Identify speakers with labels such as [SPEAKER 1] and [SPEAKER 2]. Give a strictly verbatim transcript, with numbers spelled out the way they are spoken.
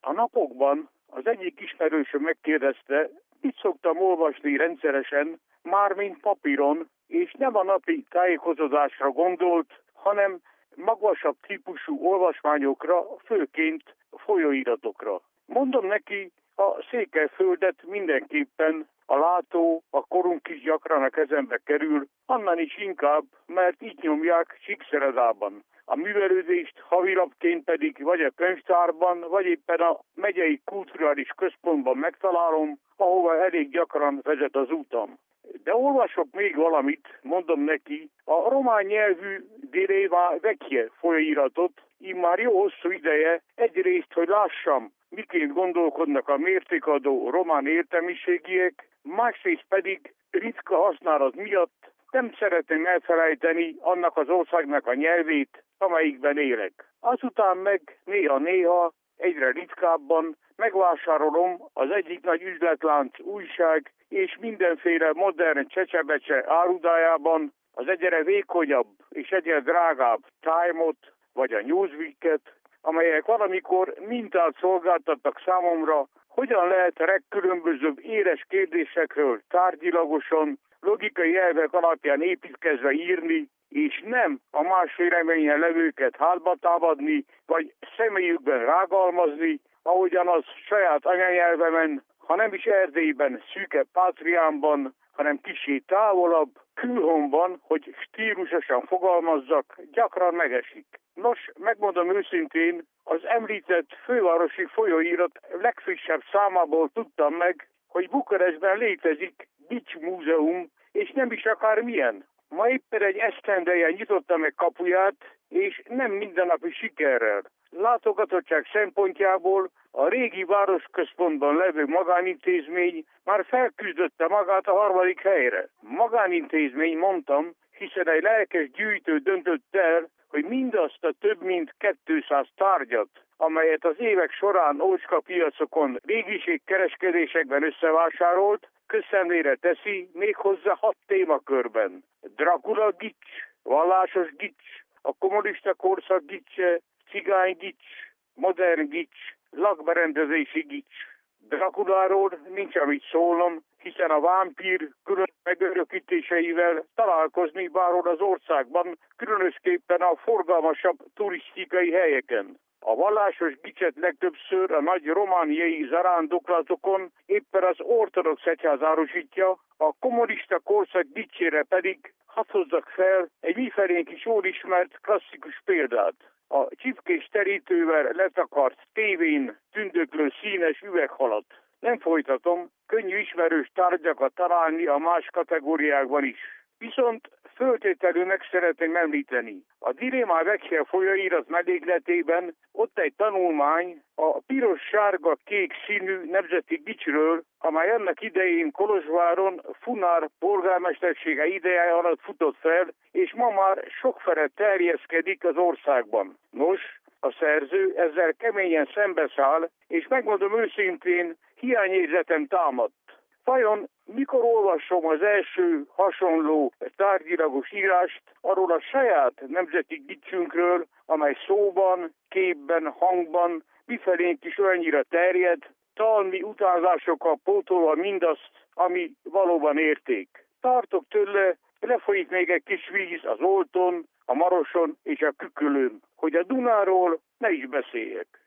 [SPEAKER 1] A napokban az egyik ismerősöm megkérdezte, mit szoktam olvasni rendszeresen, mármint papíron, és nem a napi tájékozódásra gondolt, hanem magasabb típusú olvasmányokra, főként folyóiratokra. Mondom neki, a Székelyföldet mindenképpen a látó, a korunk is gyakran a kezembe kerül, annan is inkább, mert így nyomják Csíkszeredában. A művelődést havilapként pedig vagy a könyvtárban, vagy éppen a megyei kulturális központban megtalálom, ahova elég gyakran vezet az utam. De olvasok még valamit, mondom neki, a román nyelvű Direva Vecchie folyóiratot, immár jó hosszú ideje, egyrészt, hogy lássam, miként gondolkodnak a mértékadó román értelmiségiek, másrészt pedig ritka használat miatt nem szeretném elfelejteni annak az országnak a nyelvét, amelyikben élek. Azután meg néha-néha, egyre ritkábban megvásárolom az egyik nagy üzletlánc újság és mindenféle modern csecsebecse árudájában az egyre vékonyabb és egyre drágább Time-ot vagy a Newsweek-et, amelyek valamikor mintát szolgáltattak számomra, hogyan lehet a legkülönbözőbb éles kérdésekről tárgyilagosan, logikai elvek alapján építkezve írni, és nem a más véleményen levőket hátba támadni, vagy személyükben rágalmazni, ahogyan az saját anyanyelvemen, ha nem is Erdélyben, szűke Pátriánban, hanem kicsi távolabb, külhomban, hogy stílusosan fogalmazzak, gyakran megesik. Nos, megmondom őszintén, az említett fővárosi folyóirat legfrissebb számából tudtam meg, hogy Bukarestben létezik Gics Múzeum, és nem is akármilyen. Ma éppen egy esztendeje nyitotta meg kapuját, és nem mindennapi sikerrel. Látogatottság szempontjából a régi városközpontban levő magánintézmény már felküzdötte magát a harmadik helyre. Magánintézmény, mondtam, hiszen egy lelkes gyűjtő döntött el, hogy mindazt a több mint kétszáz tárgyat, amelyet az évek során ócska piacokon, régiségkereskedésekben összevásárolt, közszemlére teszi, méghozzá hat témakörben. Dracula gics, vallásos gics, a kommunista korszak gicse, cigány gics, modern gics, lakberendezési gics. Draculáról nincs amit szólnom, hiszen a vámpír külön megörökítéseivel találkozni bárhol az országban, különösképpen a forgalmasabb turisztikai helyeken. A vallásos gicset legtöbbször a nagy romániai zarándoklatokon éppen az ortodox egyház árusítja, a kommunista korszak gicsére pedig hadd hozzak fel egy mifelénk is jól ismert klasszikus példát. A csipkés terítővel letakart tévén tündöklő színes üveghalat. Nem folytatom, könnyű ismerős tárgyakat találni a más kategóriákban is. Viszont föltételül meg szeretném említeni. A Direva Vecchie folyóirat mellékletében ott egy tanulmány a piros-sárga-kék színű nemzeti gicsről, amely annak idején Kolozsváron Funár polgármestersége ideje alatt futott fel, és ma már sokfele terjeszkedik az országban. Nos, a szerző ezzel keményen szembeszáll, és megmondom őszintén, hiányérzetem támadt. Vajon mikor olvasom az első hasonló tárgyilagos írást arról a saját nemzeti gicsünkről, amely szóban, képben, hangban mifelénk is olyannyira terjed, talmi utánzásokkal pótolva mindazt, ami valóban érték. Tartok tőle, lefolyik még egy kis víz az Olton, a Maroson és a Kükülön, hogy a Dunáról ne is beszéljek.